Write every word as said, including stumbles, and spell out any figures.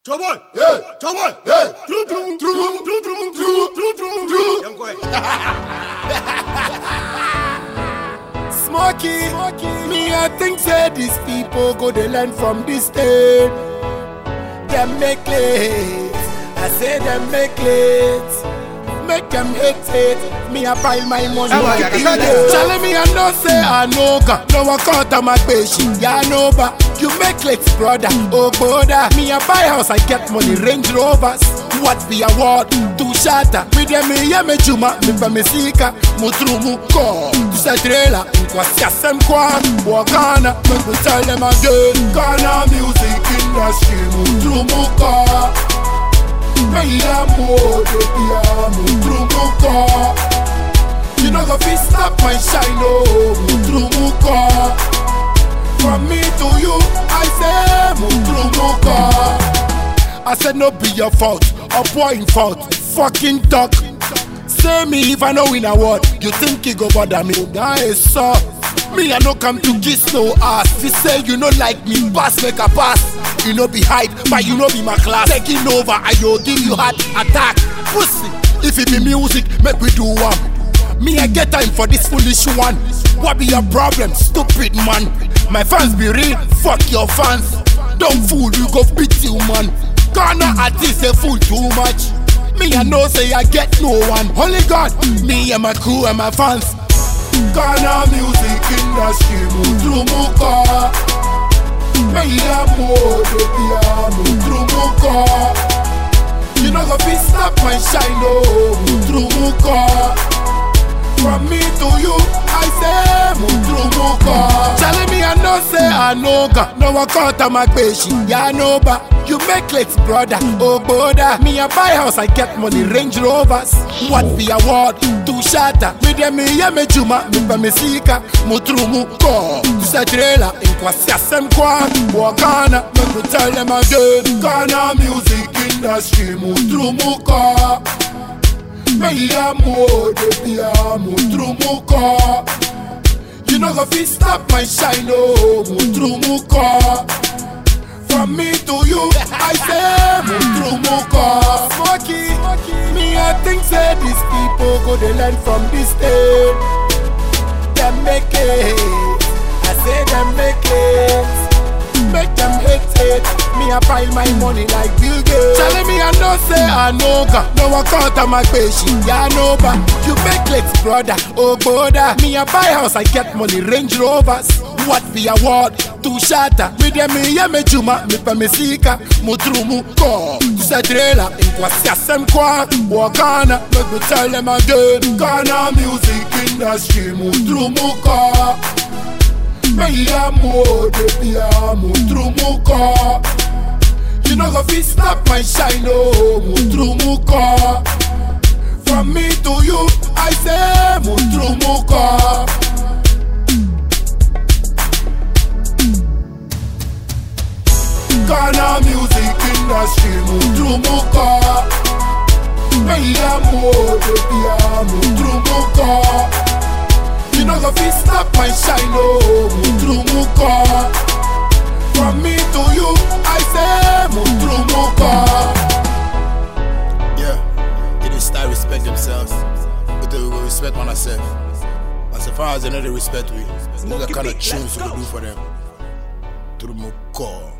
Trouble! Yeah! Trouble! Yeah! True, true, true, true, true, true, true, true, true. Young boy. Smokey, me I think say these people go they learn from this state. Them make late, I say them make late. Make them hate it, me I pile my money like it. Tell me I know say I know God, no one caught on my patient. Yeah, I know but you make late brother, oh brother. Me I buy house, I get money, Range Rovers. What be award to shatter? Me dem me yeah me chuma, me pa me sika, mutru muko. Tu say trailer, kwa siya sem kwa, wakana. Me go tell them again, Ghana music industry, mutru muko. Me amo, baby amo, mutru muko. You know go fit stop my shine, oh, mutru muko. From me to you, I say mutru muko. I said no be your fault, or boy in fault, fucking duck. Say me if I know in a word, you think you go bother me? That is so. Me I no come to kiss no ass. If you say you no like me, pass make a pass. You no be hype, but you no be my class. Taking over, I yo give you heart attack. Pussy, if it be music, make we do one. Me I get time for this foolish one. What be your problem, stupid man? My fans be real, fuck your fans. Don't fool, you go beat you man. Ghana artists they fool too much. Me I know say I get no one. Only God, me and my crew and my fans. Ghana music industry, mutru muko. Me amo, baby amo, mutru muko. You know go fit stop my shine, oh, mutru muko. From me to you, I say mutru muko. Telling me I know say I know God, no one caught on my patient. Yeah, I know but you make late brother, oh brother. Me I buy house, I get money, Range Rovers. What be award to shatter? Me dem me yeah me chuma, me pa me sika, mutru muko. Tu say trailer, in kwa siya sem kwa, wakana. Me go tell them again, Ghana music industry, mutru muko. Me amo, baby amo, mutru muko. You know go fit stop my shine, oh, mutru muko. From me to you, I say mutru muko. Smokey, me I think say these people go they learn from this state. Them make it, I say them make it. Make them hate it, me I pile my money like Bill Gates. Telling me I know say I know God, no one caught on my patient. Yeah, I know but you make late brother, oh brother. Me I buy house, I get money, Range Rovers. What be award to shatter? Me dem me yeah me chuma, me pa me sika, mutru muko. Tu say trailer, in kwa siya sem kwa, wakana. Me go tell them again, Ghana music industry, mutru muko. Me amo, baby amo, mutru muko. You know go fit stop my shine, oh, mutru muko. From me to you, I say mutru muko. Ghana music industry, mutru muko. Me amo, baby amo, mutru muko. You know go fit stop my shine, oh, mutru muko. From me to you, I say mutru muko. Yeah, it is style respect themselves, but they will respect one ourselves. As far as they know they respect we, those are the kind of tunes we do for them. Mutru muko.